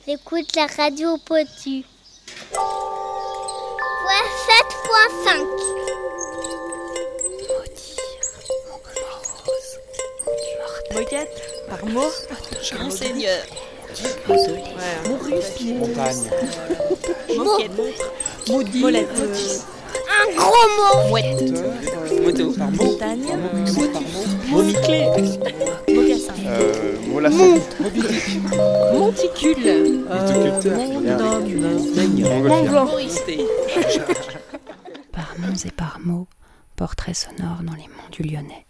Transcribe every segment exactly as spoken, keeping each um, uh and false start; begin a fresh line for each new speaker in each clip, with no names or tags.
J'écoute la radio Potu. sept point cinq.
Moquette, par mot, Monseigneur, Maurice,
Montagne,
Moquette, Maudit, Molette,
Un gros mot.
Mouette,
moto,
Montagne,
Momiclé,
Mocassin,
euh, Molasson,
Monticule, Mont-Blanc,
Par noms et par mots, portrait sonore dans les monts du Lyonnais.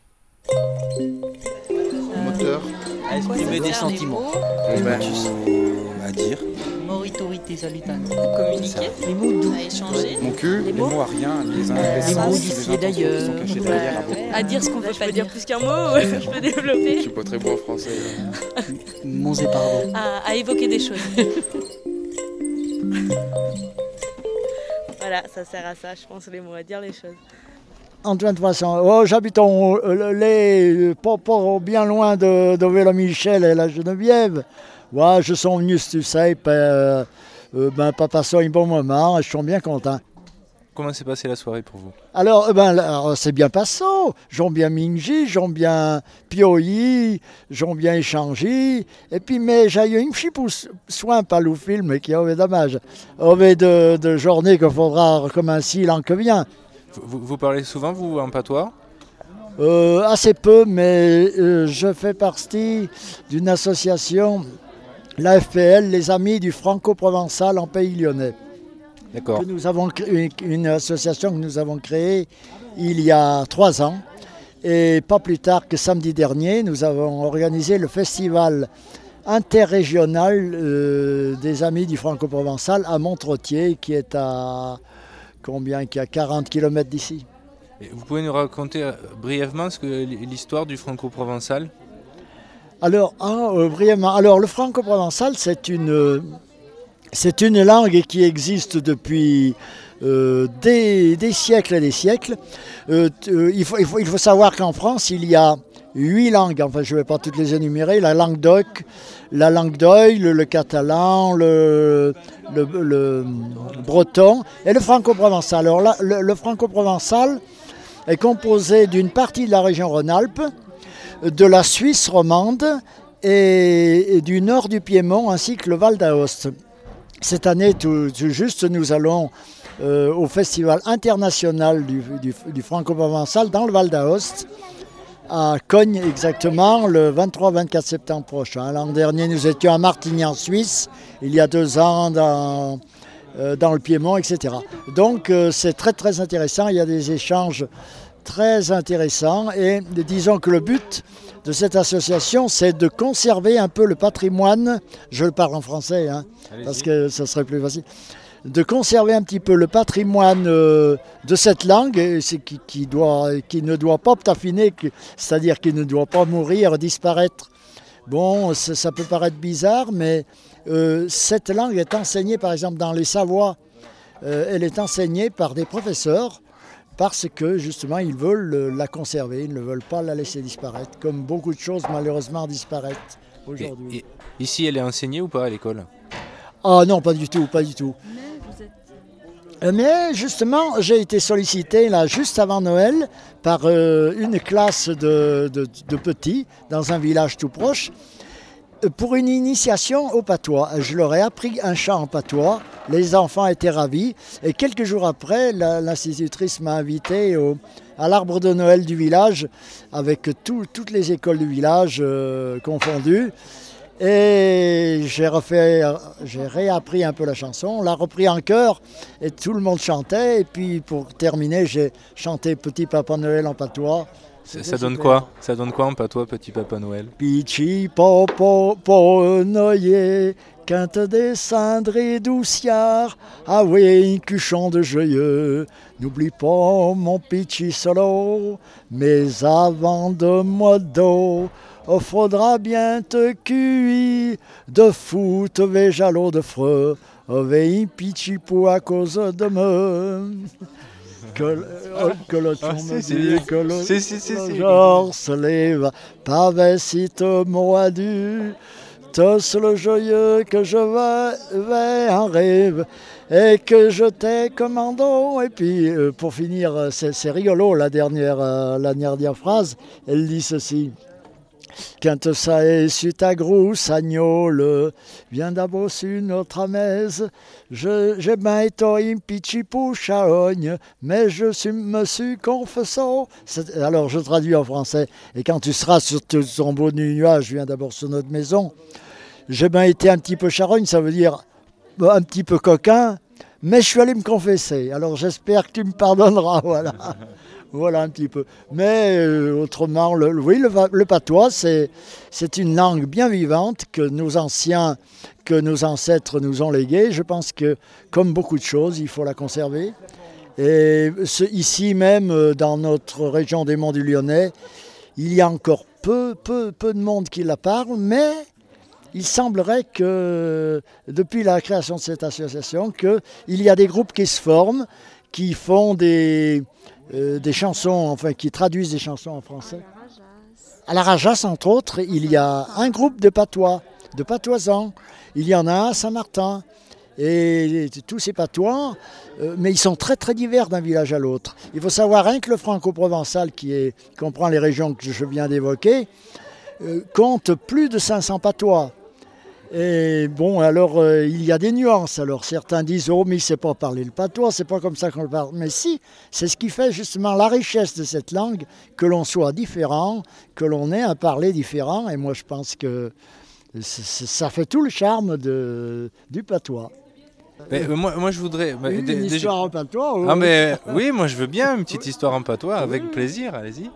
moteur,
à exprimer des sentiments.
ben, à dire,
Moritorité salutane.
communiquer,
Les mots doux.
à échanger,
mon cul, les mots à rien, les uns les
Les
sens,
mots
les
d'ici et
intentions
d'ailleurs.
qui sont cachés derrière. à beaucoup.
à dire ce qu'on peut pas dire. Plus qu'un mot, je peux
Je
développer,
suis pas très bon en français. là.
Monts et pardon.
à, à évoquer des choses. Voilà, ça sert à ça, je pense, les mots, à dire les choses.
Antoine Poisson, oh, j'habite en, euh, les, pas, pas bien loin de, de Vélo-Michel et la Geneviève. Ouais, je suis venu, tu sais, euh, euh, ben, pas passer un bon moment, je suis bien content.
Comment s'est passée la soirée pour vous?
Alors, euh, ben, là, c'est bien passé. J'en bien Mingji, j'en bien Pioyi, j'en bien échangé. Et puis, mais j'ai eu une petite pousse soin par le film qui est dommage. Avait de, de journée qu'il faudra recommencer l'an que vient.
Vous, vous parlez souvent, vous, en patois?
Euh, assez peu, mais euh, je fais partie d'une association, l'A F P L, les Amis du Franco-Provençal en Pays Lyonnais.
D'accord.
Que nous avons créé, une association que nous avons créée il y a trois ans. Et pas plus tard que samedi dernier, nous avons organisé le festival interrégional euh, des Amis du Franco-Provençal à Montretier, qui est à combien, qui est à quarante kilomètres d'ici.
Et vous pouvez nous raconter euh, brièvement ce que l'histoire du franco-provençal?
Alors, ah, euh, brièvement, alors le franco-provençal, c'est une, euh, c'est une langue qui existe depuis euh, des, des siècles et des siècles. Euh, euh, il, faut, il, faut, il faut savoir qu'en France, il y a huit langues, enfin je ne vais pas toutes les énumérer, la langue d'oc, la langue d'oïl, le, le catalan, le, le, le breton et le franco-provençal. Alors là, le, le franco-provençal est composé d'une partie de la région Rhône-Alpes, de la Suisse romande et, et du nord du Piémont ainsi que le Val d'Aoste. Cette année, tout, tout juste, nous allons euh, au Festival international du, du, du franco-provençal dans le Val d'Aoste, à Cognes exactement, le vingt-trois vingt-quatre septembre prochain. L'an dernier, nous étions à Martigny en Suisse, il y a deux ans dans, euh, dans le Piémont, et cetera. Donc euh, c'est très très intéressant, il y a des échanges très intéressants et disons que le but de cette association, c'est de conserver un peu le patrimoine, je le parle en français, hein, parce que ça serait plus facile, de conserver un petit peu le patrimoine euh, de cette langue et c'est qui, qui, doit, qui ne doit pas taffiner, c'est-à-dire qui ne doit pas mourir, disparaître. Bon, ça, ça peut paraître bizarre, mais euh, cette langue est enseignée, par exemple, dans les Savoies, euh, elle est enseignée par des professeurs parce que, justement, ils veulent la conserver, ils ne veulent pas la laisser disparaître, comme beaucoup de choses, malheureusement, disparaissent aujourd'hui.
Et, et, ici, elle est enseignée ou pas à l'école?
Ah non, pas du tout, pas du tout. Mais justement, j'ai été sollicité là juste avant Noël par euh, une classe de, de, de petits dans un village tout proche pour une initiation au patois. Je leur ai appris un chant en patois, les enfants étaient ravis et quelques jours après, la, l'institutrice m'a invité au, à l'arbre de Noël du village avec tout, toutes les écoles du village euh, confondues. Et j'ai refait, j'ai réappris un peu la chanson, on l'a repris en chœur et tout le monde chantait. Et puis pour terminer, j'ai chanté Petit Papa Noël en patois.
Ça, ça donne quoi? Ça donne quoi en patois, Petit Papa Noël?
Petit Papa Noël, quinte des cendres doucières, ah oui, cuchon de joyeux, n'oublie pas mon petit solo, mais avant de mois d'eau. Oh, faudra bien te cuire de foot, végalo de freux, veille pitchi pour à cause de me. Que, oh, que le
Ah,
me
si,
dit,
si.
que le,
Si, si, si, si.
le genre se lève, pas si te moadu, tous le joyeux que je vais, vais en rêve et que je t'ai commando. Et puis, euh, pour finir, c'est, c'est rigolo, la dernière, euh, la dernière phrase, elle dit ceci. Quand ça est sur ta grosse agnole, viens d'abord sur notre amaise. Je, j'ai bien été un petit peu chaogne, mais je suis, me suis confessé. C'est, alors je traduis en français. Et quand tu seras sur ton beau nuage, viens d'abord sur notre maison. J'ai bien été un petit peu charogne, ça veut dire un petit peu coquin, mais je suis allé me confesser. Alors j'espère que tu me pardonneras, voilà. Voilà un petit peu. Mais euh, autrement, le, oui, le, le patois, c'est, c'est une langue bien vivante que nos anciens, que nos ancêtres nous ont léguée. Je pense que, comme beaucoup de choses, il faut la conserver. Et ce, ici même, dans notre région des Monts du Lyonnais, il y a encore peu, peu, peu de monde qui la parle, mais il semblerait que, depuis la création de cette association, qu'il y a des groupes qui se forment, qui font des... Euh, des chansons, enfin qui traduisent des chansons en français. À la Rajas, entre autres, il y a un groupe de patois, de patoisans. Il y en a un à Saint-Martin. Et, et tous ces patois, euh, mais ils sont très très divers d'un village à l'autre. Il faut savoir rien que le franco-provençal, qui est, comprend les régions que je viens d'évoquer, euh, compte plus de cinq cents patois. Et bon, alors euh, il y a des nuances. Alors certains disent, oh mais il ne sait pas parler le patois, c'est pas comme ça qu'on le parle. Mais si, c'est ce qui fait justement la richesse de cette langue, que l'on soit différent, que l'on ait un parler différent. Et moi je pense que c'est, c'est, ça fait tout le charme de, du patois.
Mais, euh, moi, moi je voudrais... Bah,
oui,
d-
une
déjà...
histoire en patois.
Ah,
oui.
mais, oui, moi je veux bien une petite histoire en patois, avec plaisir, allez-y.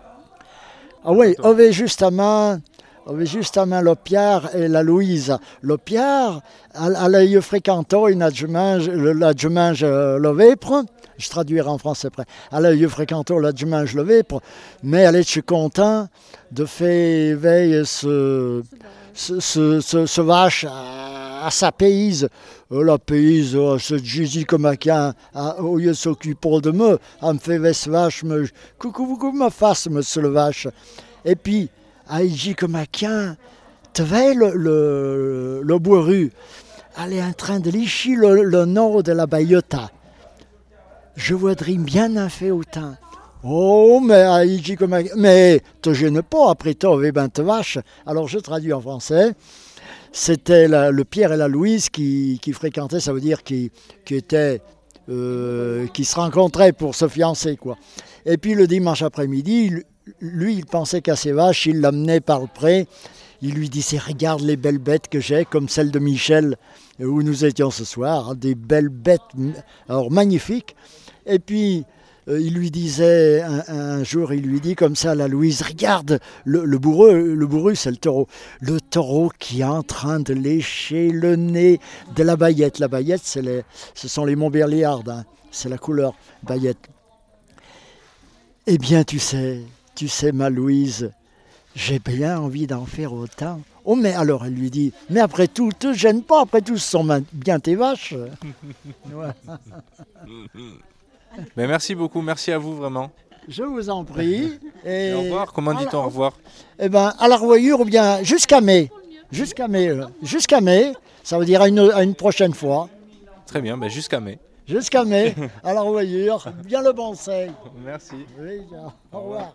Ah oui, on avait justement... On avait justement le Pierre et la Louise. Le Pierre, elle a eu fréquenté une adjumange, l'adjumange le vêpre, je traduirai en français après. Elle a eu fréquenté l'adjumange le vêpre, mais elle est content de faire veiller ce, ce, ce, ce, ce vache à, à sa payse. La payse, ce Jésus comme un au lieu de s'occuper de moi, elle me fait veiller ce vache, me, coucou, coucou, me fasse, monsieur le vache. Et puis, Aïji comme un quin, tu vois le, le, le bourru, elle est en train de licher le, le nord de la Bayota. Je voudrais bien en faire autant. Oh, mais Aïji comme un mais te gêne pas, après toi, avec ben te vache. Alors je traduis en français. C'était la, le Pierre et la Louise qui, qui fréquentaient, ça veut dire qui, qui étaient, euh, qui se rencontraient pour se fiancer, quoi. Et puis le dimanche après-midi, lui, il pensait qu'à ses vaches, il l'amenait par le pré. Il lui disait, regarde les belles bêtes que j'ai, comme celle de Michel, où nous étions ce soir, hein, des belles bêtes, alors magnifiques. Et puis, euh, il lui disait, un, un jour, il lui dit comme ça à la Louise, regarde, le, le bourru, le bourru, c'est le taureau. Le taureau qui est en train de lécher le nez de la Bayette. La Bayette, c'est les, ce sont les Montbéliardes, hein, c'est la couleur Bayette. Eh bien, tu sais... Tu sais, ma Louise, j'ai bien envie d'en faire autant. Oh, mais alors, elle lui dit, mais après tout, te gêne pas, après tout, ce sont bien tes vaches. Ouais.
Mais merci beaucoup, merci à vous vraiment.
Je vous en prie. Et,
et au revoir, comment dit-on au revoir?
Eh bien, à la revoyure, ou bien jusqu'à mai. Jusqu'à mai, jusqu'à mai, ça veut dire à une, à une prochaine fois.
Très bien, ben jusqu'à mai.
Jusqu'à mai, à la revoyure, bien le bon seuil.
Merci.
Oui, au revoir.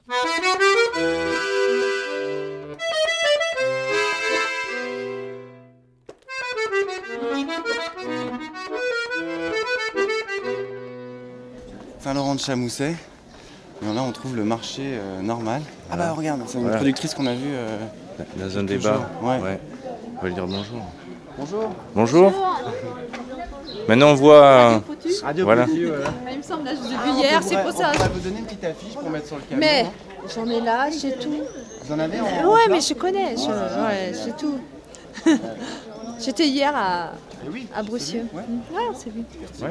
Saint-Laurent de Chamousset. Et là, on trouve le marché euh, normal. Ah bah regarde, c'est une
Voilà.
productrice qu'on a vue. Euh,
La zone des
quelques jours.
bars.
Ouais.
Ouais. On va lui dire bonjour.
Bonjour.
Bonjour. Maintenant on voit...
Radio
Voilà.
Potu, voilà.
Il me semble, là, je vous ai vu hier, c'est pour ça.
On va vous donner une petite affiche pour mettre sur le camion.
Mais
hein.
j'en ai là, j'ai tout.
Vous en avez en
Ouais,
en
mais
place
je connais, je, ouais, j'ai tout. J'étais hier à,
Eh oui,
à Broussieux.
Ouais.
Ouais, on s'est vu.
Ouais.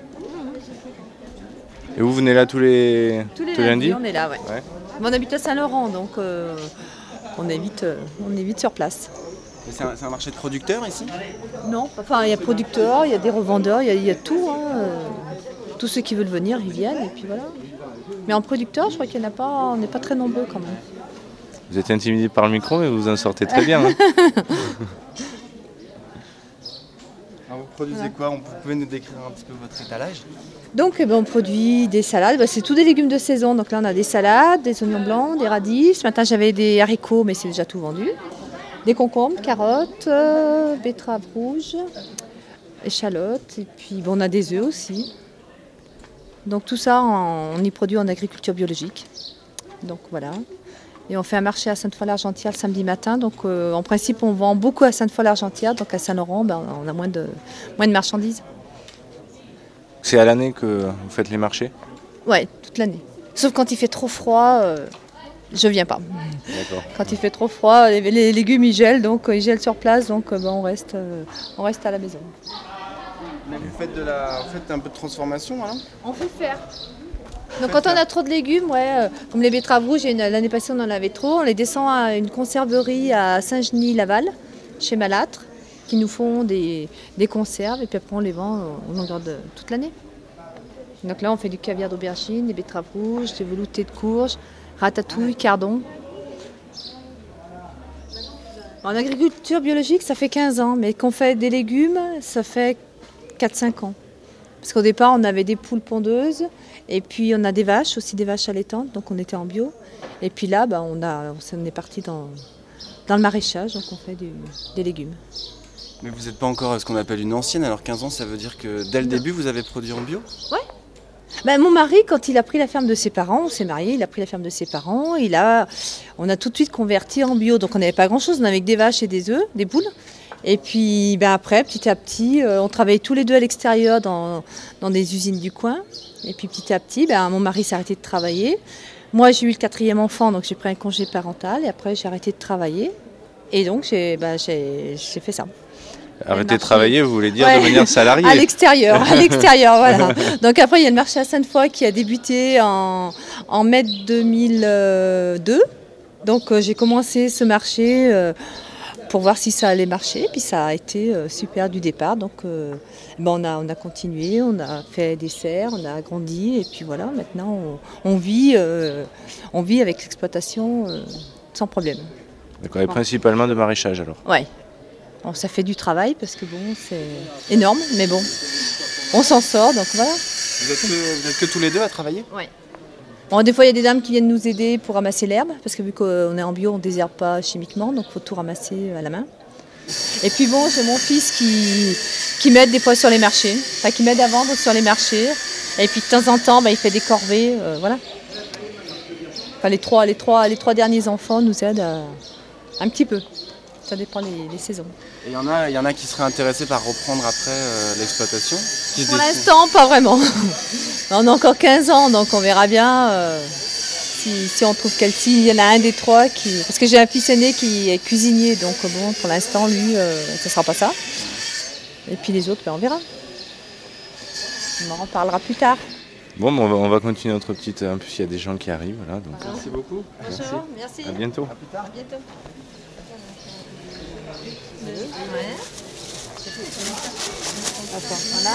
Et vous venez là tous les,
Tous les
tous les
lundis,
lundis
on est là, ouais.
Ouais.
Mais on habite à Saint-Laurent, donc euh, on, est vite, euh, on est vite sur place.
Et C'est un, c'est un marché de producteurs ici?
Non, enfin, il y a producteurs, il y a des revendeurs, il y a, il y a tout. Hein, euh, tous ceux qui veulent venir, ils viennent, et puis voilà. Mais en producteur, je crois qu'il n'y en a pas, on n'est pas très nombreux quand même.
Vous êtes intimidé par le micro, mais vous en sortez très bien. Hein.
Alors vous produisez
Voilà.
quoi? On- Vous pouvez nous décrire un petit peu votre étalage?
Donc eh ben, on produit des salades, bah, c'est tous des légumes de saison. Donc là on a des salades, des oignons blancs, des radis. Ce matin j'avais des haricots mais c'est déjà tout vendu. Des concombres, carottes, euh, betteraves rouges, échalotes et puis bon, on a des œufs aussi. Donc tout ça on, on y produit en agriculture biologique. Donc voilà. Et on fait un marché à Sainte-Foy-l'Argentière le samedi matin. Donc euh, en principe on vend beaucoup à Sainte-Foy-l'Argentière. Donc à Saint-Laurent ben, on a moins de, moins de marchandises.
C'est à l'année que vous faites les marchés?
Ouais, toute l'année. Sauf quand il fait trop froid, euh, je viens pas.
D'accord.
Quand il fait trop froid, les, les légumes ils gèlent, donc euh, ils gèlent sur place, donc euh, ben, on, reste, euh, on reste à la maison.
Mais vous faites, de la... vous faites un peu de transformation alors?
On peut faire. Donc quand on a trop de légumes, ouais, euh, comme les betteraves rouges, une- l'année passée on en avait trop, on les descend à une conserverie à Saint-Genis-Laval, chez Malâtre, qui nous font des, des conserves et puis après on les vend, euh, on en garde toute l'année. Donc là on fait du caviar d'aubergine, des betteraves rouges, des veloutés de courge, ratatouille, cardon. En agriculture biologique ça fait quinze ans, mais qu'on fait des légumes ça fait quatre cinq ans. Parce qu'au départ, on avait des poules pondeuses et puis on a des vaches, aussi des vaches allaitantes, donc on était en bio. Et puis là, bah, on, a, on est parti dans, dans le maraîchage, donc on fait du- des légumes.
Mais vous n'êtes pas encore ce qu'on appelle une ancienne, alors quinze ans ça veut dire que dès le début vous avez produit en bio?
Ben, mon mari, quand il a pris la ferme de ses parents, on s'est mariés, il a pris la ferme de ses parents, il a, on a tout de suite converti en bio. Donc on n'avait pas grand-chose, on avait que des vaches et des œufs, des poules. Et puis ben après, petit à petit, euh, on travaillait tous les deux à l'extérieur dans, dans des usines du coin. Et puis petit à petit, ben, mon mari s'est arrêté de travailler. Moi, j'ai eu le quatrième enfant, donc j'ai pris un congé parental. Et après, j'ai arrêté de travailler. Et donc, j'ai ben, j'ai- j'ai fait ça.
Arrêter de
marché.
travailler, vous voulez dire
Ouais.
devenir salarié?
À l'extérieur, à l'extérieur, voilà. Donc après, il y a le marché à Sainte-Foy qui a débuté en, en mai deux mille deux. Donc euh, j'ai commencé ce marché euh, pour voir si ça allait marcher. Puis ça a été euh, super du départ. Donc euh, ben, on, a, on a continué, on a fait des serres, on a agrandi. Et puis voilà, maintenant on, on vit, euh, on vit avec l'exploitation euh, sans problème.
D'accord, et principalement de maraîchage alors?
Ouais. Bon, ça fait du travail parce que bon, c'est énorme, mais bon, on s'en sort, donc voilà.
Vous êtes, que, vous êtes que tous les deux à travailler?
Ouais. Bon, des fois, il y a des dames qui viennent nous aider pour ramasser l'herbe, parce que vu qu'on est en bio, on ne désherbe pas chimiquement, donc il faut tout ramasser à la main. Et puis bon, j'ai mon fils qui, qui m'aide des fois sur les marchés, enfin qui m'aide à vendre sur les marchés. Et puis de temps en temps, bah, il fait des corvées, euh, voilà. Enfin, les trois, les, trois, les trois derniers enfants nous aident à- un petit peu. Ça dépend les, les saisons.
Et il y en a, il y en a qui seraient intéressés par reprendre après euh, l'exploitation? Qui se
Pour
décident-
l'instant, pas vraiment. On a encore quinze ans, donc on verra bien euh, si, si on trouve quelqu'un. Il y en a un des trois qui... Parce que j'ai un fils aîné qui est cuisinier, donc bon, pour l'instant, lui, euh, ce ne sera pas ça. Et puis les autres, ben, on verra. On en reparlera plus tard.
Bon, ben, on va, on va continuer notre petite... En plus, il y a des gens qui arrivent là, donc
Merci beaucoup.
Bonjour, merci.
à bientôt.
À bientôt. Attends, voilà.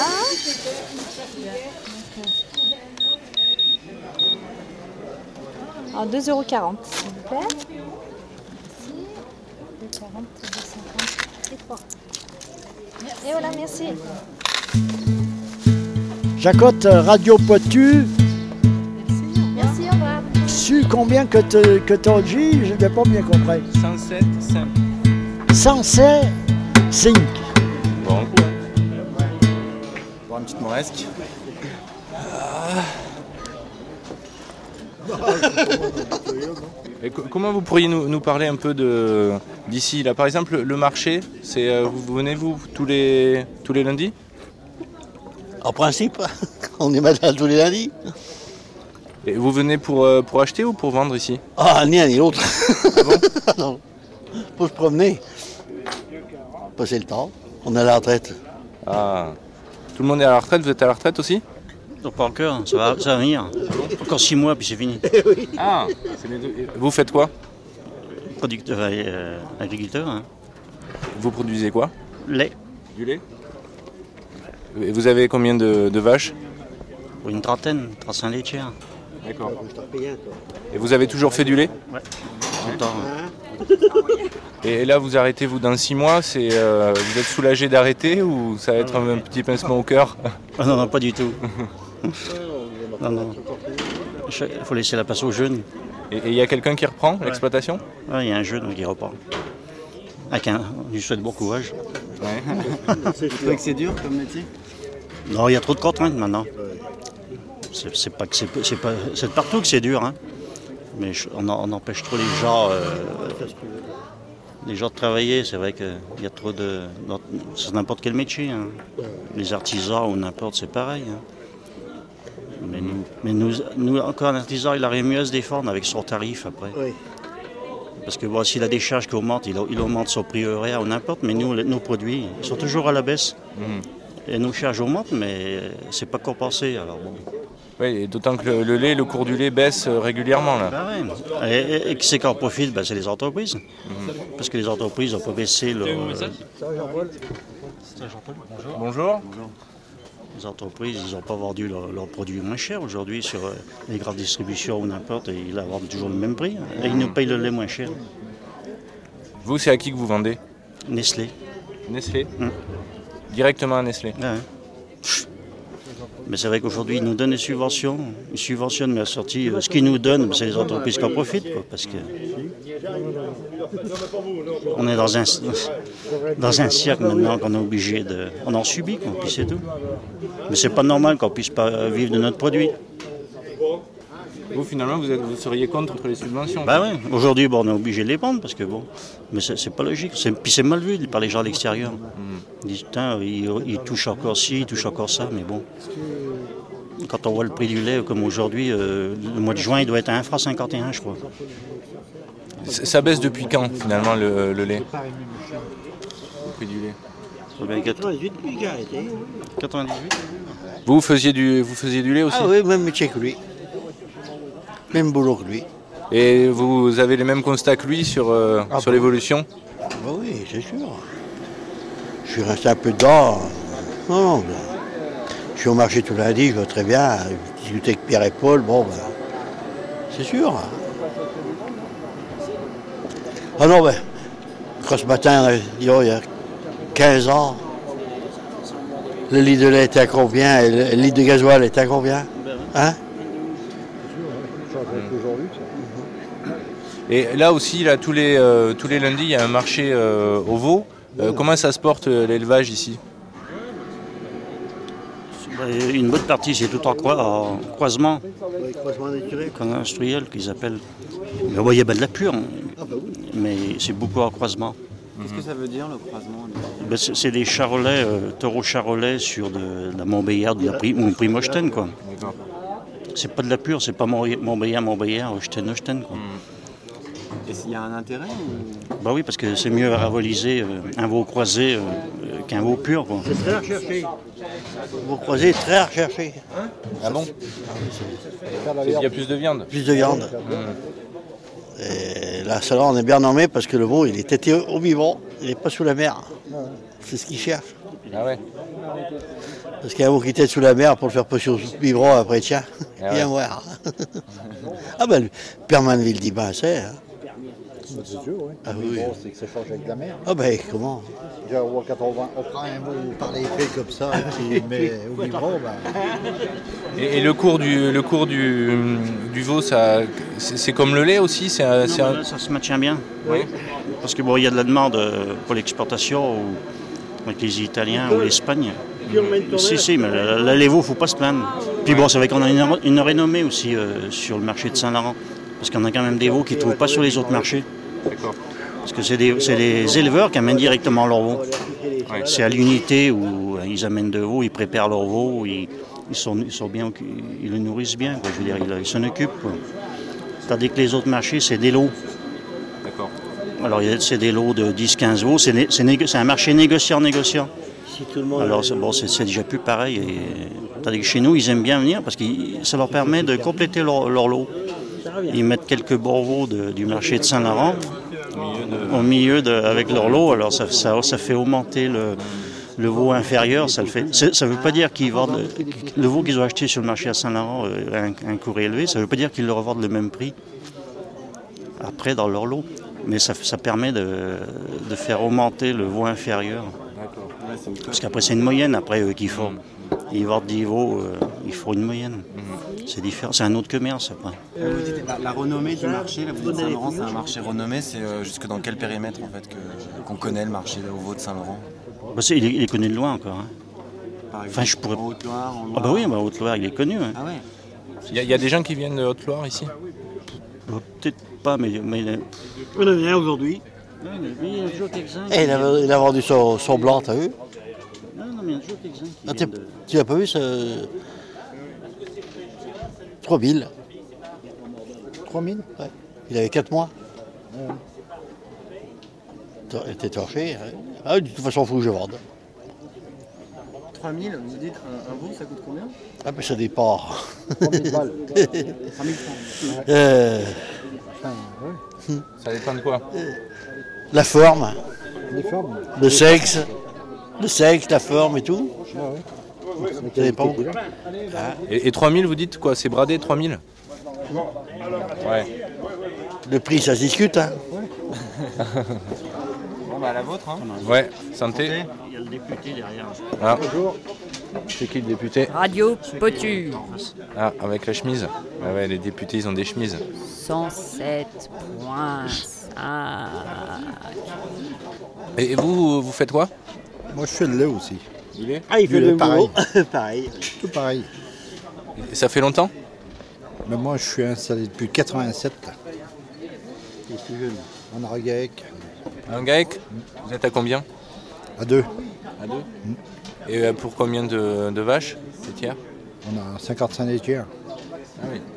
Alors deux euros quarante, s'il vous plaît. Merci. deux euros quarante, deux euros cinquante et trois. Et voilà, merci.
Jacotte, Radio Potu,
Merci, au revoir.
su combien que te, que t'as dit, je n'ai pas bien compris.
cent sept, cinq.
cent sept, cinq.
Bon.
Voir une petite moresque.
Et co- comment vous pourriez nous, nous parler un peu de d'ici là? Par exemple, le marché, c'est euh, vous venez vous tous les tous les lundis?
En principe, on est matin tous les lundis.
Et vous venez pour euh, pour acheter ou pour vendre ici?
Ah, ni un ni l'autre. Non. Faut se promener. Passer le temps. On est à la retraite.
Ah, tout le monde est à la retraite. Vous êtes à la retraite aussi?
Non, pas encore, ça va, ça va venir. Encore six mois, puis c'est fini.
Ah, c'est les deux. Vous faites quoi?
Producteur, euh, agriculteur, hein.
Vous produisez quoi?
Lait,
Du lait. Et vous avez combien de, de vaches?
une trentaine, trente-cinq laitières.
D'accord. Et vous avez toujours fait du lait?
Ouais, longtemps.
Et là, vous arrêtez, vous, dans six mois, c'est, euh, vous êtes soulagé d'arrêter ou ça va être un petit pincement au cœur?
Ah non, non, pas du tout. Non, non. Il faut laisser la place aux jeunes.
Et il y a quelqu'un qui reprend l'exploitation?
Il ouais, y a un jeune qui reprend. Avec un, on lui souhaite bon courage.
Ouais. Tu trouves que c'est dur comme métier?
Non, il y a trop de contraintes maintenant. C'est, c'est pas que c'est, c'est pas, c'est partout que c'est dur, hein. Mais on, on empêche trop les gens, euh, les gens de travailler. C'est vrai qu'il y a trop de, c'est n'importe quel métier, hein. Les artisans ou n'importe, c'est pareil, hein. Mais, nous, mais nous, nous, encore un artisan, il arrive mieux à se défendre avec son tarif après. Oui. Parce que bon, si la décharge qui augmente, il, il augmente son prix horaire ou n'importe, mais nous, nos produits, ils sont toujours à la baisse. Mmh. Et nos charges augmentent, mais c'est pas compensé. Alors bon.
Oui, et d'autant que le, le lait, le cours du lait baisse régulièrement là.
Ben ouais. Et, et, et qui c'est qui en profite? Ben, c'est les entreprises. Mmh. Parce que les entreprises n'ont pas baissé leur.
Ça va, Jean-Paul? Bonjour. Bonjour. Bonjour.
Les entreprises, ils n'ont pas vendu leurs leur produits moins chers aujourd'hui sur euh, les grandes distributions ou n'importe, et ils vendent toujours le même prix. Hein. Et ils nous payent le lait moins cher.
Vous, c'est à qui que vous vendez?
Nestlé.
Nestlé mmh. Directement à Nestlé?
Ouais. Mais c'est vrai qu'aujourd'hui, ils nous donnent des subventions. Ils subventionnent, mais à la sortie, ce qu'ils nous donnent, c'est les entreprises qui en profitent. Quoi, parce que on est dans un, dans un cercle maintenant qu'on est obligé de... On en subit, quoi, puis c'est tout. Mais c'est pas normal qu'on puisse pas vivre de notre produit.
Vous, finalement, vous, êtes, vous seriez contre les subventions?
Bah oui, aujourd'hui, bon, on est obligé de les prendre, parce que bon... Mais c'est, c'est pas logique. C'est, puis c'est mal vu par les gens de l'extérieur. Mmh. Ils disent, putain, ils, ils touchent encore ci, ils touchent encore ça, mais bon... Quand on voit le prix du lait, comme aujourd'hui, euh, le mois de juin, il doit être à un franc cinquante et un, je crois.
Ça baisse depuis quand, finalement, le, le lait? Le prix du lait
quatre-vingt-dix-huit, puis j'ai arrêté.
quatre-vingt-dix-huit.
Vous faisiez du, vous faisiez du lait aussi?
Ah oui, même métier que lui. Même boulot que lui.
Et vous avez les mêmes constats que lui sur, euh, ah sur bon. l'évolution?
Bah oui, c'est sûr. Je suis resté un peu dedans. Non, non, ben, je suis au marché tout lundi, je vois très bien. Je discutais avec Pierre et Paul, bon, ben, c'est sûr. Ah non, ben, quand ce matin, il y a quinze ans, le litre de lait était à combien et le litre de gasoil était à combien? Hein?
Et là aussi, là, tous, les, euh, tous les lundis, il y a un marché euh, au veau. Euh, comment ça se porte euh, l'élevage ici?
Une bonne partie, c'est tout en, croi- en croisement.
Oui, croisement naturel.
Industriel qu'ils appellent. Mais bon, il y a pas de la pure, hein. Ah bah oui. Mais c'est beaucoup en croisement.
Qu'est-ce que ça veut dire le croisement?
Ben, c'est, c'est des charolais, euh, taureaux charolais sur de, de la Montbéliard ou de la Pri- ou Primochten, quoi. D'accord. C'est pas de la pure, c'est pas Montbéliard, Montbéliard, Holstein, Holstein, quoi.
Et s'il y a un intérêt ou...
Bah oui, parce que c'est mieux à ravoliser euh, un veau croisé euh, qu'un veau pur, quoi.
C'est très recherché. Veau croisé est très recherché.
Hein? Ah bon? Il y a plus de viande?
Plus de viande. Mmh. Et là, celle-là, on est bien nommé parce que le veau, il est têté au vivant, il n'est pas sous la mer. C'est ce qu'il cherche.
Ah ouais.
Parce qu'il y a un veau qui tête sous la mer pour le faire pousser au biberon, après, tiens,
ah
viens
ouais.
voir. Ah ben, le Père Manville dit, ben, c'est... Hein.
C'est sûr, oui.
Ah oui.
Bon, c'est que ça change avec la mer.
Ah ben, comment?
Déjà, quand on, va, on prend un veau par les épées comme ça, et puis met au biberon, ben...
Et, et le cours du, le cours du, du veau, ça, c'est, c'est comme le lait aussi? C'est un,
non,
c'est un...
Là, ça se maintient bien.
Oui.
Parce que bon, il y a de la demande pour l'exportation ou avec les Italiens ou l'Espagne. Si, si, mais là, là, les veaux, il ne faut pas se plaindre. Puis bon, c'est vrai qu'on a une, une renommée aussi euh, sur le marché de Saint-Laurent. Parce qu'on a quand même des veaux qui ne trouvent pas sur les autres marchés.
D'accord.
Parce que c'est des, c'est des éleveurs qui amènent directement leurs veaux. Ouais. C'est à l'unité où ils amènent de veaux, ils préparent leurs veaux, ils, ils, sont, ils, sont bien, ils le nourrissent bien, quoi. Je veux dire, ils, ils s'en occupent, quoi. Tandis que les autres marchés, c'est des lots.
D'accord.
Alors c'est des lots de dix à quinze veaux, c'est, né, c'est, négo, c'est un marché négociant-négociant. Si tout le monde Alors c'est, bon, c'est, c'est déjà plus pareil. Et, tandis que chez nous, ils aiment bien venir parce que ça leur permet de compléter leur, leur lot. Ils mettent quelques borveaux de, du marché de Saint-Laurent au milieu, de... au milieu de, avec leur lot, alors ça, ça, ça fait augmenter le, le veau inférieur. Ça ne veut pas dire qu'ils vendent le, le veau qu'ils ont acheté sur le marché à Saint-Laurent à un, un cours élevé, ça ne veut pas dire qu'ils le revendent le même prix après dans leur lot. mais ça, ça permet de, de faire augmenter le veau inférieur.
D'accord.
Parce qu'après c'est une moyenne après eux qui font. Ils vendent des veaux, euh, ils font une moyenne. Mmh. C'est différent, c'est un autre commerce après.
Euh, vous dites, la, la renommée du marché, là, vous dites Saint-Laurent, c'est un marché renommé, c'est euh, jusque dans quel périmètre en fait que, qu'on connaît le marché au veau de Saint-Laurent?
Bah, c'est, il, est, il est connu de loin encore. Hein.
Par exemple,
enfin, je pourrais...
en Haute-Loire, en Loire.
Ah bah oui, bah, Haute-Loire, il est connu. Hein.
Ah ouais.
Il y, y a des gens qui viennent de Haute-Loire ici?
Bah, peut-être pas, mais... mais...
On en vient aujourd'hui.
Non, mais il y a toujours quelques-uns.
Et il a, il a vendu son, son blanc, t'as vu?
Non, non, mais il y a toujours quelques-uns qui
ah,
viennent de...
Tu n'as pas vu ce... trois mille.
trois mille?
Ouais. Il avait quatre mois. Ouais. Il était torché. Hein. Ah, de toute façon, il faut que je vende.
trois mille, vous dites un, un veau, ça coûte combien?
Ah, mais ça dépend.
trois mille balles.
trois mille francs.
Euh...
Enfin, ouais.
Ça dépend de quoi?
La forme.
Les formes.
Le sexe. Le sexe, la forme et tout.
Ah ouais.
Ça dépend.
Ah. Et, et trois mille, vous dites quoi? C'est bradé trois mille? Ouais.
Le prix, ça se discute, hein.
Bon, bah, la vôtre, hein.
Ouais, santé.
Il y a le député derrière.
Ah. Bonjour. C'est qui le député?
Radio Potu.
Ah, avec la chemise. Ah ouais, les députés, ils ont des chemises.
cent sept virgule cinq.
Et vous, vous faites quoi?
Moi, je fais le lait aussi.
Du lait?
Ah, il fait
lait,
le
pareil.
pareil.
Tout pareil.
Et ça fait longtemps?
Mais moi, je suis installé depuis quatre-vingt-sept. Je suis plus jeune. En Argueec.
Un GAEC? Vous êtes à combien?
À deux.
À deux? Mmh. Et euh, pour combien de, de vaches, laitières?
On a cinquante-cinq laitières.
Ah oui.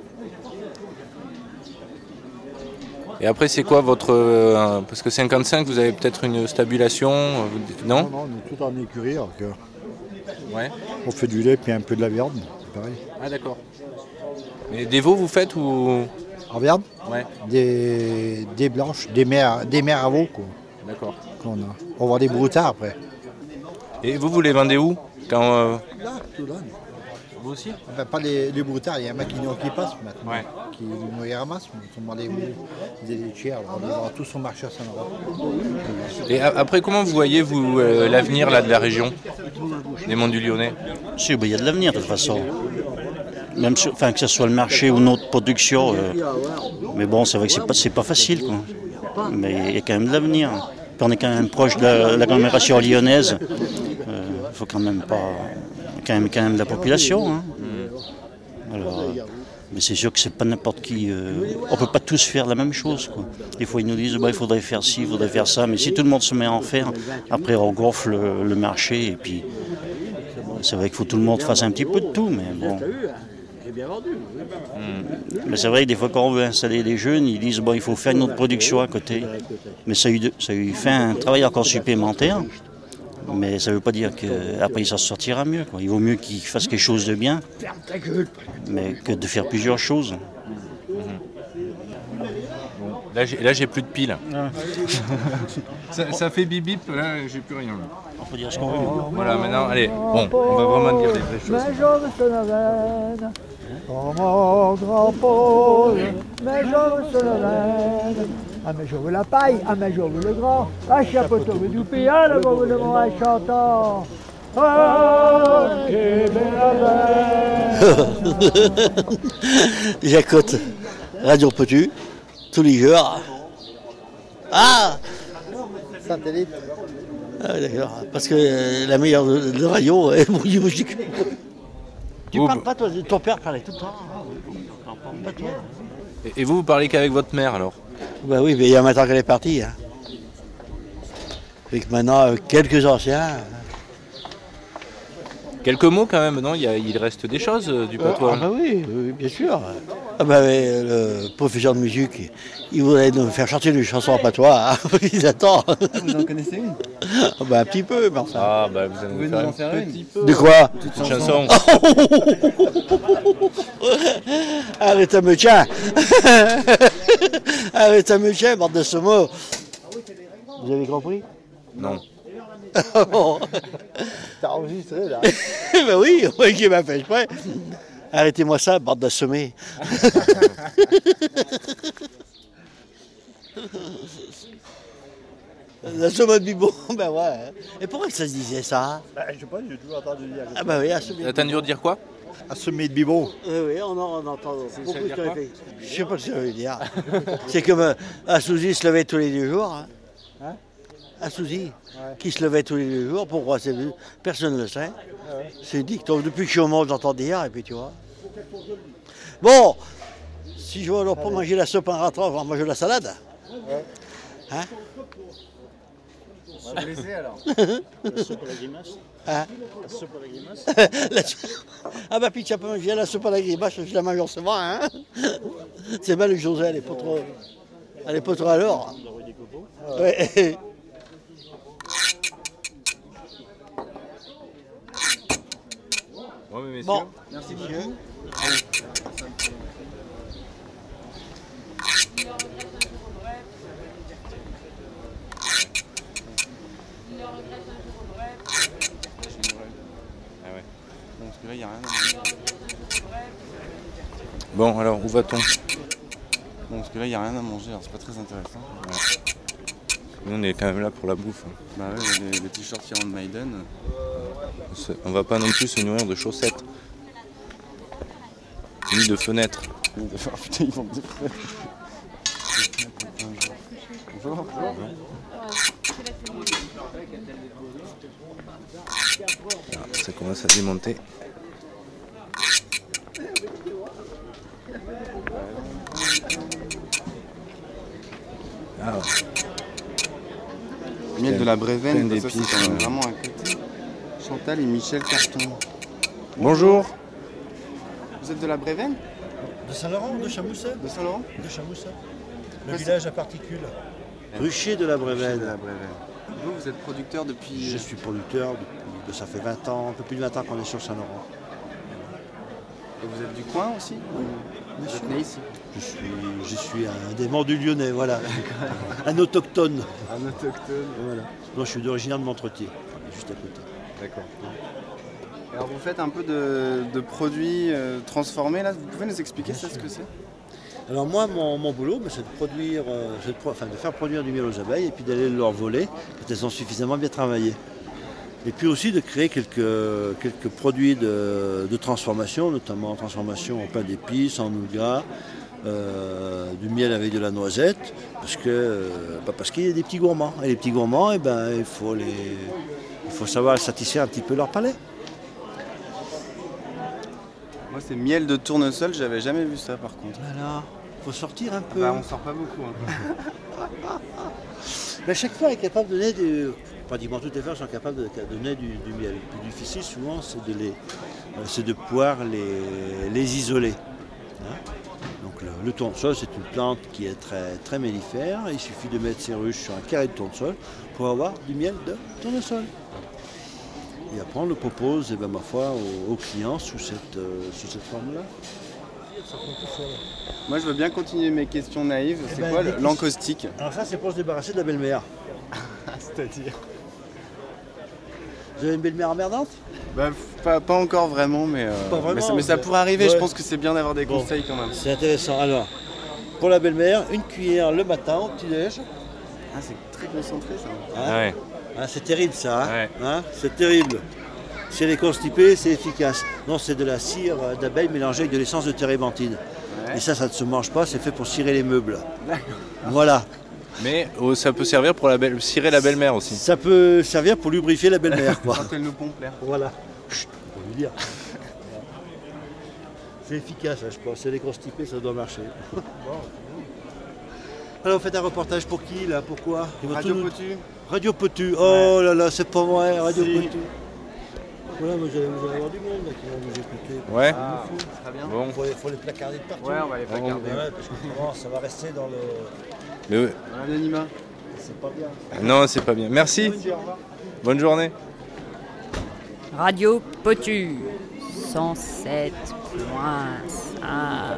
Et après, c'est quoi votre... Euh, parce que cinquante-cinq, vous avez peut-être une stabulation, euh, vous, non?
Non, non, on est tout en écurie. Alors que
ouais.
On fait du lait puis un peu de la viande, c'est pareil.
Ah d'accord. Mais des veaux, vous faites ou...
En viande?
Ouais.
Des, des blanches, des mères, des mères à veau, quoi.
D'accord.
Qu'on a. On va voir des broutards après.
Et vous, vous les vendez où quand, euh...
Là, tout là.
Vous aussi?
Enfin, pas les, les broutards, il y a un maquignon qui passe maintenant.
Ouais. Qui
nous les ramasse, mais on demande des laitières, on les vend tous au marché à Saint-Laurent.
Et après, comment vous voyez vous euh, l'avenir là de la région des Monts du Lyonnais?
Si, ben, il y a de l'avenir de toute façon. Même sur, enfin, que ce soit le marché ou notre production. Euh, mais bon, c'est vrai que c'est pas, c'est pas facile, quoi. Mais il y a quand même de l'avenir. Puis on est quand même proche de la- l'agglomération lyonnaise. Il euh, faut quand même pas. Quand même, quand même de la population. Hein. Alors, euh, mais c'est sûr que c'est pas n'importe qui. Euh, on peut pas tous faire la même chose, quoi. Des fois, ils nous disent bah, il faudrait faire ci, il faudrait faire ça. Mais si tout le monde se met à en faire, après on gonfle le, le marché. Et puis, c'est vrai qu'il faut que tout le monde fasse un petit peu de tout. Mais bon. Mais c'est vrai que des fois, quand on veut installer des jeunes, ils disent bon, il faut faire une autre production à côté. Mais ça lui, ça lui fait un travail encore supplémentaire. Mais ça ne veut pas dire qu'après il s'en sortira mieux, quoi. Il vaut mieux qu'il fasse quelque chose de bien, mais que de faire plusieurs choses.
Là, j'ai, là, j'ai plus de piles. ça, ça fait bip bip, là, j'ai plus rien.
On peut dire ce qu'on veut.
Voilà, maintenant, allez, bon, on va vraiment dire les vraies choses.
Mais je veux se la oh mon grand pôle, mais je veux se la ah mais je veux la paille, ah mais je veux le grand, ah chapeauteau du pays, ah le bon de mon chantant. Ah,
J'écoute Radio Potu tous les jours. Ah
Satellite.
Ah d'accord, parce que euh, la meilleure de, de radio est mon musique. Tu
Vous-
parles pas toi, ton père parlait tout le temps. Pas toi.
Et, et vous, vous parlez qu'avec votre mère alors?
Bah oui, mais il y a maintenant qu'elle est partie. Hein. Et que maintenant, euh, quelques anciens.
Quelques mots quand même, non? il, y a, il reste des choses euh, du patois.
Ah bah oui, oui, bien sûr. Ah bah oui, le professeur de musique, il voudrait nous faire chanter une chanson en patois. Hein. Il attend.
Vous en connaissez une?
Ah bah un petit peu, mais enfin.
Ah bah vous allez
Vous
nous
pouvez
faire
nous
un
en faire
petit
une
peu.
De quoi?
Une chanson.
Arrête à me tiens. Arrête à me tiens, bande de saumon. Vous avez compris?
Non.
T'as enregistré là?
Ben oui, moi qui m'a fait exprès. Arrêtez-moi ça, bande d'assommés. La soupe de biberon, ben ouais. Et pourquoi ça se disait ça?
Bah, je sais pas, j'ai toujours entendu dire.
Ah bah oui, assommer.
T'as entendu dire quoi?
Assommer de biberon.
Oui, oui, on en on entend beaucoup.
veut dire quoi?
Je sais pas ce que ça veut dire. C'est comme euh, un Souzy se levait tous les deux jours. Hein.
Hein?
Un Souzy
Ouais.
qui se levait tous les deux jours. Pourquoi? C'est personne ne le sait.
Ah ouais.
C'est dicton. Depuis que je suis au monde, j'entends dire, et puis tu vois. Bon, si je veux alors pas manger la soupe en rentrant, on va manger la salade.
Ouais.
Hein?
On va vous laisser alors. La soupe à la grimace.
Hein?
La soupe à la grimace.
La soupe- Ah bah puis tu peux manger la soupe à la grimace, je la mange souvent. Hein? C'est belle José, elle est pas trop. Elle est pas trop à l'heure.
De rue des copeaux.
Ouais.
Ouais, mais messieurs.
Bon,
Merci
monsieur.
beaucoup.
Ah ouais.
Bon, parce que là, il n'y a rien à manger.
Bon, alors où va-t-on?
Bon, parce que là, il n'y a rien à manger, alors c'est pas très intéressant.
Ouais. Nous, on est quand même là pour la bouffe. hein.
Bah ouais, les, les t-shirts Iron Maiden.
C'est- On va pas non plus se nourrir de chaussettes. Ni de fenêtres.
Oh putain, ils vendent des fenêtres. Bonjour. Bonjour.
Alors, ça commence à démonter. Alors,
Miel de la Brévenne,
plein
ça c'est
d'épices,
quand même
euh.
vraiment à côté. Chantal et Michel Carton.
bonjour.
Vous êtes de la Brévenne?
De Saint-Laurent, de Chamousset.
De Saint-Laurent?
De Chamousset. Le
Ouais,
village à particules.
Rucher de la
Michel de
Brévenne.
la Brévenne. Vous, vous êtes producteur depuis...
Je suis producteur depuis, ça fait vingt ans, un peu plus de vingt ans qu'on est sur Saint-Laurent.
Et vous êtes du coin aussi? Ou vous êtes né ici?
Je suis, je suis un démon du Lyonnais, voilà. Un autochtone.
Un autochtone.
Voilà. Non, je suis d'origine de Montretier, juste à côté.
D'accord. Alors vous faites un peu de, de produits euh, transformés là, vous pouvez nous expliquer ça ce que c'est?
Alors moi, mon, mon boulot, ben, c'est de produire, euh, c'est de, pro- enfin, de faire produire du miel aux abeilles et puis d'aller leur voler quand elles ont suffisamment bien travaillé. Et puis aussi de créer quelques, quelques produits de, de transformation, notamment transformation en pain d'épices, en nougat, euh, du miel avec de la noisette, parce que euh, bah, parce qu'il y a des petits gourmands. Et les petits gourmands, eh ben, il faut les, il faut savoir satisfaire un petit peu leur palais.
Moi c'est miel de tournesol, j'avais jamais vu ça par contre.
Voilà, il faut sortir un peu.
Bah on sort pas beaucoup. Hein.
Mais chaque fleur est capable de donner du. Pratiquement toutes les fleurs sont capables de, de donner du, du miel. Le plus difficile souvent c'est de les, euh, c'est de pouvoir les, les isoler. Hein. Donc le, le tournesol c'est une plante qui est très, très mellifère. Il suffit de mettre ses ruches sur un carré de tournesol pour avoir du miel de tournesol. Et après on le propose, et ben, ma foi, aux, aux clients sous cette, euh, sous cette forme-là.
Moi je veux bien continuer mes questions naïves.
Eh
C'est
ben,
quoi
des
le-
questions-
l'encaustique?
Alors ça c'est pour se débarrasser de la belle-mère.
C'est-à-dire?
Vous avez une belle-mère emmerdante?
Bah pas, pas encore vraiment, mais, euh,
Pas vraiment,
mais, ça, mais ça
mais-
pourrait arriver, je
ouais.
pense que c'est bien d'avoir des
Bon.
conseils quand même.
C'est intéressant. Alors, pour la belle-mère, une cuillère le matin au petit-déj.
Ah c'est très concentré ça.
Hein
Ouais.
Hein, c'est terrible ça. Hein
Ouais.
Hein, c'est terrible. Si elle est constipée, c'est efficace. Non, c'est de la cire euh, d'abeille mélangée avec de l'essence de térébenthine.
Ouais.
Et ça, ça ne se mange pas, c'est fait pour cirer les meubles. Voilà.
Mais oh, ça peut servir pour la belle... cirer la belle-mère aussi.
Ça peut servir pour lubrifier la belle-mère, quoi.
Quand elle nous pompe l'air.
Voilà. Chut, on peut lui dire. C'est efficace, hein, je pense. Si elle est constipée, ça doit marcher. Alors, vous faites un reportage pour qui, là? Pourquoi? Ils vont
Radio
tout nous-
Potu.
Radio Potu. Oh là là, c'est pas vrai, Radio
Si.
Potu. Voilà, vous allez, vous allez avoir du monde là, qui va nous écouter.
Ouais.
Ah, très bien.
Bon.
Il faut, les- faut les placarder de partout.
Ouais, on va les placarder.
Ouais, parce que sinon, ça va rester dans le.
Mais ouais.
Dans l'anonymat.
C'est pas bien.
Non, c'est pas bien. Merci. Bonne journée.
Radio Potu cent sept point cinq.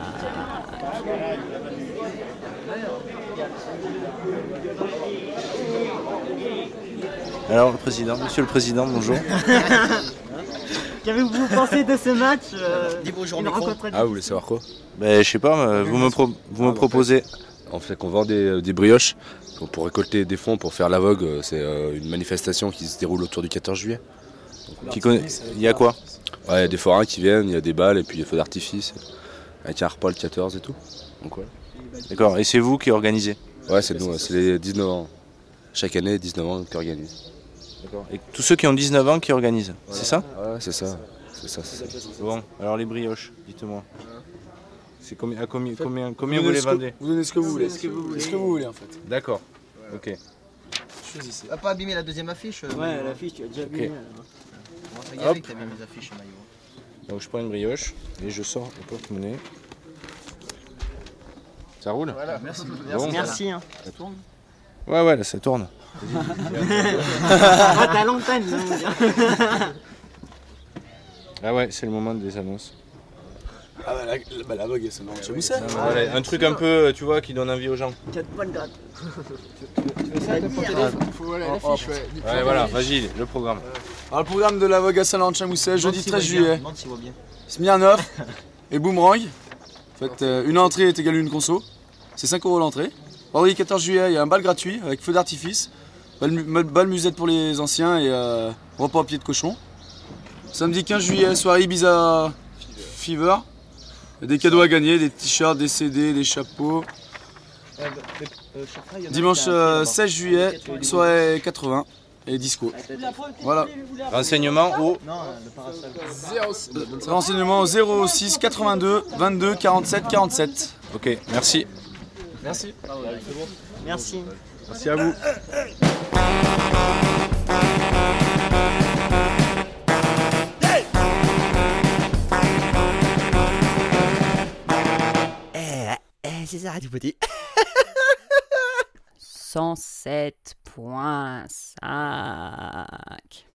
Alors le président, monsieur le président, bonjour.
Qu'avez-vous pensé de ce match euh,
Dis bonjour,
une
micro.
rencontre
Ah, vous voulez savoir quoi? Ben, je sais pas, euh, vous me, pro- vous me proposez
En fait, on vend des, des brioches pour récolter des fonds pour faire la Vogue. C'est euh, une manifestation qui se déroule autour du quatorze juillet.
Qui connaît... Il y a quoi?
Ouais, il y a des forains qui viennent, il y a des balles et puis il y a des feux d'artifice. Avec un repas le quatorze et tout. Donc, ouais.
D'accord, et c'est vous qui organisez?
Ouais, c'est nous, ouais. C'est les dix-neuf ans. Chaque année, dix-neuf ans qui organisent.
D'accord. Et tous ceux qui ont dix-neuf ans qui organisent, ouais. C'est ça?
Ouais, c'est ça. C'est ça, c'est ça.
Bon, alors les brioches, dites-moi. C'est combien, à combien, combien, combien vous, vous les vendez?
Vous donnez ce que vous voulez. Ce que vous voulez, ce que vous voulez en fait.
D'accord. Ok.
Choisissez.
On va pas abîmer la deuxième affiche.
Ouais, l'affiche, tu as déjà abîmé.
Okay.
On va se régaler que tu as mis mes affiches, maillot.
Donc je prends une brioche et je sors le porte-monnaie. Ça roule?
Voilà, merci.
Bon.
Merci. Hein. Ça tourne?
Ouais, ouais, là ça tourne.
Ah, t'as l'antenne, là.
Ah ouais, c'est le moment des annonces.
Ah bah la, la, bah, la Vogue, c'est non, chez vous ça.
Voilà, un truc un peu, tu vois, qui donne envie aux gens.
quatre points de gratte.
Tu veux ça, t'as pour téléphone? Faut voilà, l'affiche, ouais.
Ouais, voilà, vas-y, le programme.
Alors le programme de la Vogue à Saint-Laurent-de-Chamousset, jeudi treize juillet. Smirnov et Boomerang. En fait, euh, une entrée est égale à une conso. C'est cinq euros l'entrée. Vendredi quatorze juillet, il y a un bal gratuit avec feu d'artifice, bal, bal musette pour les anciens et euh, repas au pied de cochon. Samedi quinze juillet, soirée Ibiza Fever. Il y a des cadeaux à gagner, des t-shirts, des C D, des chapeaux. Dimanche euh, seize juillet, soirée quatre-vingts et disco. Voilà.
Renseignement au
Renseignement au zéro six quatre-vingt-deux vingt-deux quarante-sept quarante-sept.
Ok, merci.
Merci.
Merci.
Merci à vous.
Eh, eh, c'est ça, Radio Petit.
cent sept point cinq